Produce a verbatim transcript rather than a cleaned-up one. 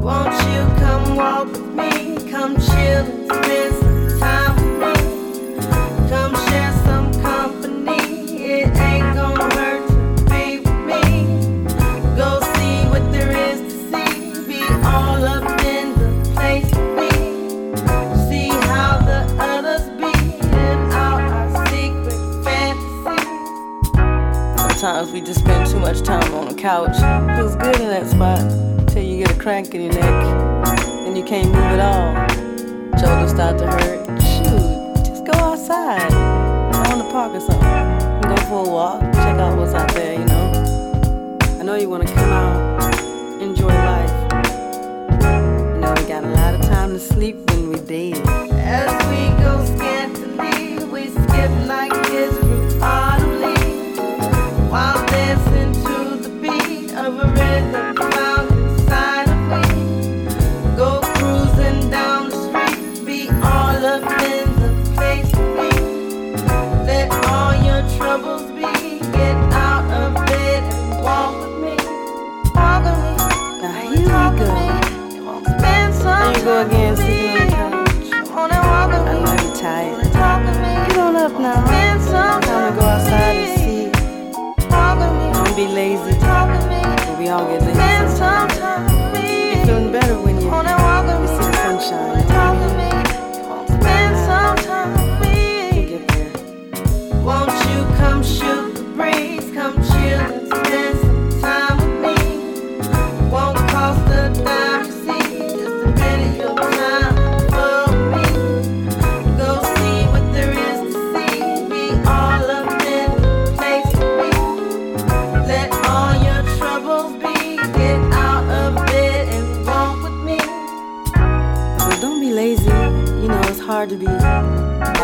Won't you come walk with me? Come chill and spend some time with me. Come share some company. It ain't gonna hurt to be with me. Go see what there is to see. Be all up in the place with me. See how the others be. Live out our secret fantasies. Sometimes we just spend too much time on the couch. Feels good in that spot till you get a cramp in your neck and you can't move at all. Shoulders start to hurt. Shoot, just go outside, go in the park or something, and go for a walk. Check out what's out there, you know. I know you want to come out, enjoy life. You know we got a lot of time to sleep when we dead. As we go scantily, we skip like history oddly, while dancing to the beat of a rhythm found inside of me. Go cruising down the street, be all up in the place with me. Let all your troubles be, get out of bed and walk with me. Walk with me. Now here we go. Spend some There you go again, sitting on the couch. Come on and walk with I me. know you're tired. Talk with me. Get on up now. Spend some Time to go outside and see. Talk with me. Don't be lazy. Talk with me. But we all get lazy Spend some sometimes. time with me. You're feeling better when you, Come on and walk with you me. see the sunshine. Talk with me. Spend some time with You me. get there. Won't you come shoot the breeze? Come chill and spend some time with me. Won't cost a dime to see. Just a bit of your time for me. Go see what there is to see. Be all up in the place with me. Let all your troubles be. Get out of bed and walk with me. Well, don't be lazy. You know, it's hard to be